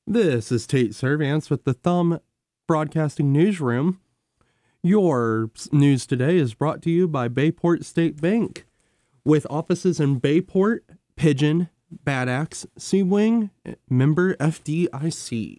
This is Tate Servance with the Thumb Broadcasting Newsroom. Your news today is brought to you by Bayport State Bank, with offices in Bayport, Pigeon, Bad Axe, Seawing, member FDIC.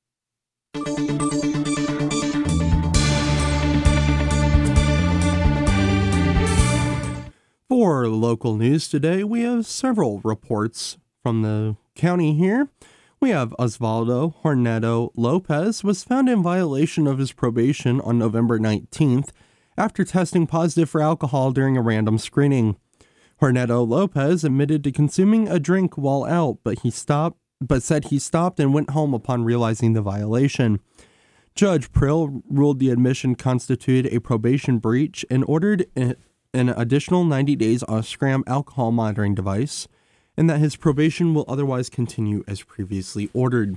For local news today, we have several reports from the county here. We have Osvaldo Hornedo Lopez was found in violation of his probation on November 19th after testing positive for alcohol during a random screening. Hornedo Lopez admitted to consuming a drink while out, but said he stopped and went home upon realizing the violation. Judge Prill ruled the admission constituted a probation breach and ordered an additional 90 days on a Scram alcohol monitoring device, and that his probation will otherwise continue as previously ordered.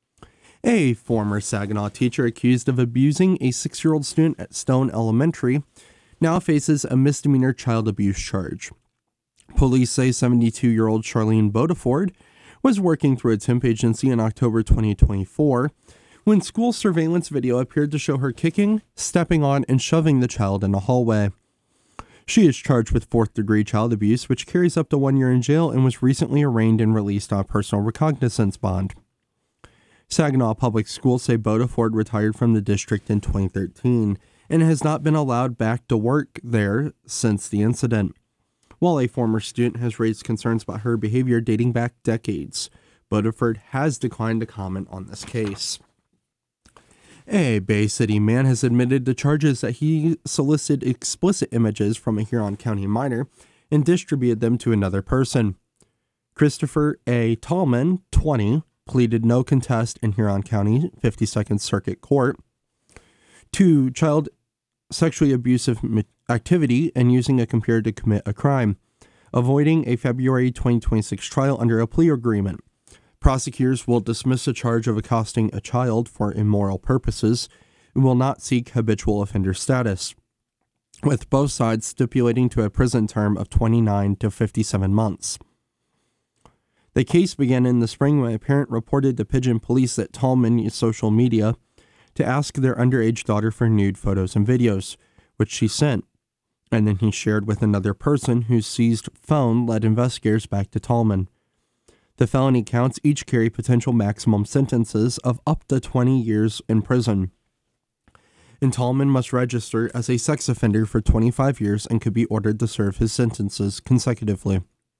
A former Saginaw teacher accused of abusing a 6-year-old student at Stone Elementary now faces a misdemeanor child abuse charge. Police say 72-year-old Charlene Bodeford was working through a temp agency in October 2024 when school surveillance video appeared to show her kicking, stepping on, and shoving the child in a hallway. She is charged with 4th-degree child abuse, which carries up to 1 year in jail, and was recently arraigned and released on a personal recognizance bond. Saginaw Public Schools say Bodeford retired from the district in 2013 and has not been allowed back to work there since the incident. While a former student has raised concerns about her behavior dating back decades, Bodeford has declined to comment on this case. A Bay City man has admitted to charges that he solicited explicit images from a Huron County minor and distributed them to another person. Christopher A. Tallman, 20, pleaded no contest in Huron County 52nd Circuit Court to child sexually abusive activity and using a computer to commit a crime, avoiding a February 2026 trial under a plea agreement. Prosecutors will dismiss a charge of accosting a child for immoral purposes and will not seek habitual offender status, with both sides stipulating to a prison term of 29 to 57 months. The case began in the spring when a parent reported to Pigeon Police that Tallman used social media to ask their underage daughter for nude photos and videos, which she sent, and then he shared with another person whose seized phone led investigators back to Tallman. The felony counts each carry potential maximum sentences of up to 20 years in prison. And Tallman must register as a sex offender for 25 years and could be ordered to serve his sentences consecutively.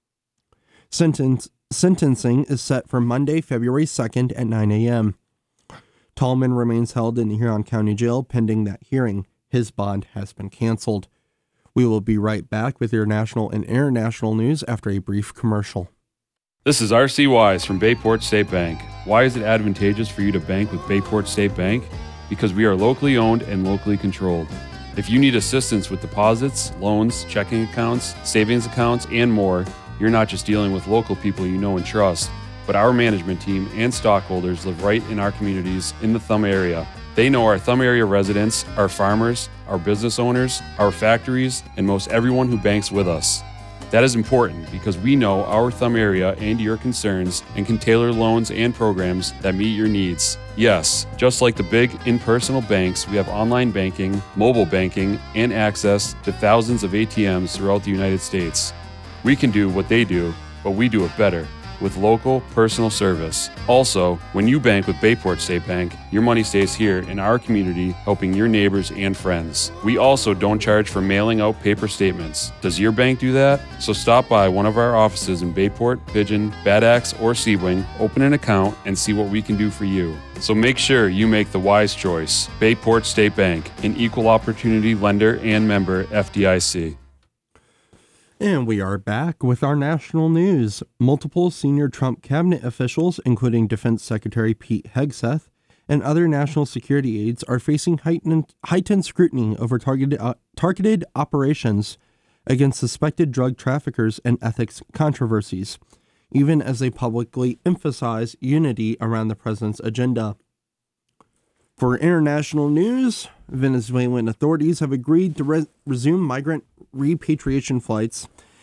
Sentencing is set for Monday, February 2nd at 9 a.m. Tallman remains held in the Huron County Jail pending that hearing. His bond has been canceled. We will be right back with your national and international news after a brief commercial. This is R.C. Wise from Bayport State Bank. Why is it advantageous for you to bank with Bayport State Bank? Because we are locally owned and locally controlled. If you need assistance with deposits, loans, checking accounts, savings accounts, and more, you're not just dealing with local people you know and trust, but our management team and stockholders live right in our communities in the Thumb area. They know our Thumb area residents, our farmers, our business owners, our factories, and most everyone who banks with us. That is important because we know our Thumb area and your concerns and can tailor loans and programs that meet your needs. Yes, just like the big impersonal banks, we have online banking, mobile banking, and access to thousands of ATMs throughout the United States. We can do what they do, but we do it better, with local, personal service. Also, when you bank with Bayport State Bank, your money stays here in our community, helping your neighbors and friends. We also don't charge for mailing out paper statements. Does your bank do that? So stop by one of our offices in Bayport, Pigeon, Bad Axe, or Seawing, open an account, and see what we can do for you. So make sure you make the wise choice. Bayport State Bank, an equal opportunity lender and member FDIC. And we are back with our national news. Multiple senior Trump cabinet officials, including Defense Secretary Pete Hegseth and other national security aides, are facing heightened scrutiny over targeted operations against suspected drug traffickers and ethics controversies, even as they publicly emphasize unity around the president's agenda. For international news, Venezuelan authorities have agreed to resume migrant repatriation flights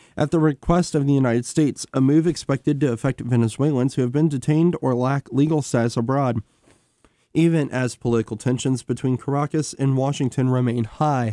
at the request of the United States, a move expected to affect Venezuelans who have been detained or lack legal status abroad, even as political tensions between Caracas and Washington remain high.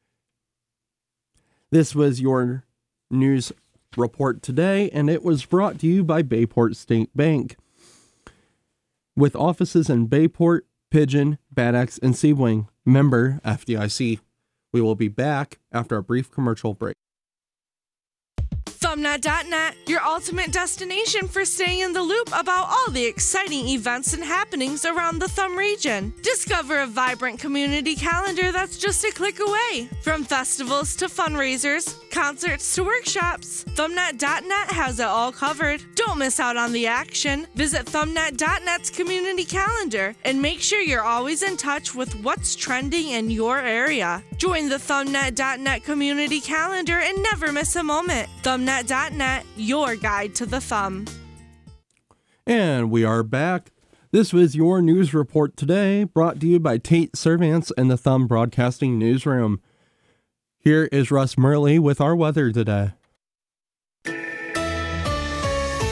This was your news report today, and it was brought to you by Bayport State Bank, with offices in Bayport, Pigeon, Bad Axe, and Sebring. Member FDIC. We will be back after a brief commercial break. Thumbnet.net, your ultimate destination for staying in the loop about all the exciting events and happenings around the Thumb region. Discover a vibrant community calendar that's just a click away. From festivals to fundraisers, concerts to workshops, Thumbnet.net has it all covered. Don't miss out on the action. Visit Thumbnet.net's community calendar and make sure you're always in touch with what's trending in your area. Join the Thumbnet.net community calendar and never miss a moment. Thumbnet.net, your guide to the thumb. And we are back. This was your news report today, brought to you by Tate Servants and the Thumb Broadcasting Newsroom. Here is Russ Murley with our weather today.